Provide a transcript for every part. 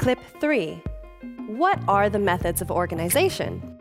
Clip 3. What are the methods of organization?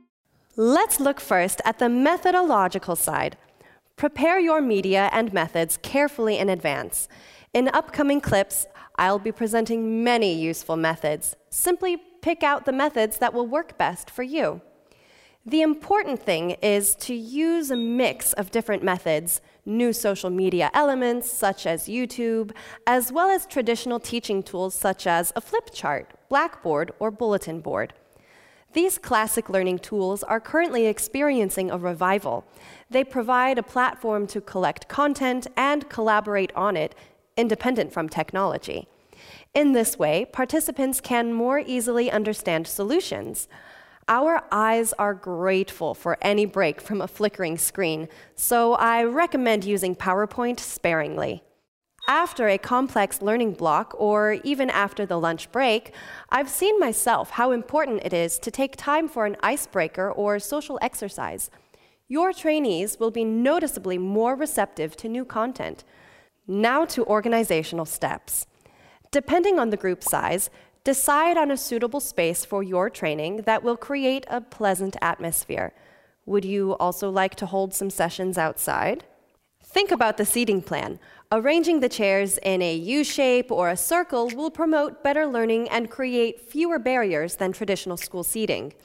Let's look first at the methodological side. Prepare your media and methods carefully in advance. In upcoming clips, I'll be presenting many useful methods. Simply pick out the methods that will work best for you. The important thing is to use a mix of different methods, new social media elements such as YouTube, as well as traditional teaching tools such as a flip chart, Blackboard, or bulletin board. These classic learning tools are currently experiencing a revival. They provide a platform to collect content and collaborate on it, independent from technology. In this way, participants can more easily understand solutions. Our eyes are grateful for any break from a flickering screen, so I recommend using PowerPoint sparingly. After a complex learning block, or even after the lunch break, I've seen myself how important it is to take time for an icebreaker or social exercise. Your trainees will be noticeably more receptive to new content. Now to organizational steps. Depending on the group size, decide on a suitable space for your training that will create a pleasant atmosphere. Would you also like to hold some sessions outside? Think about the seating plan. Arranging the chairs in a U-shape or a circle will promote better learning and create fewer barriers than traditional school seating.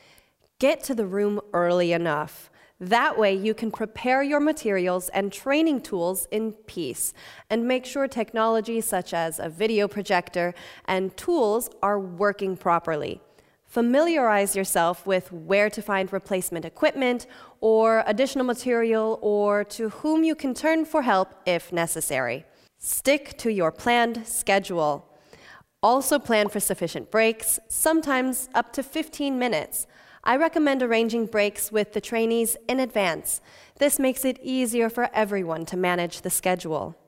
Get to the room early enough. That way you can prepare your materials and training tools in peace and make sure technology such as a video projector and tools are working properly. Familiarize yourself with where to find replacement equipment or additional material, or to whom you can turn for help if necessary. Stick to your planned schedule. Also plan for sufficient breaks, sometimes up to 15 minutes. I recommend arranging breaks with the trainees in advance. This makes it easier for everyone to manage the schedule.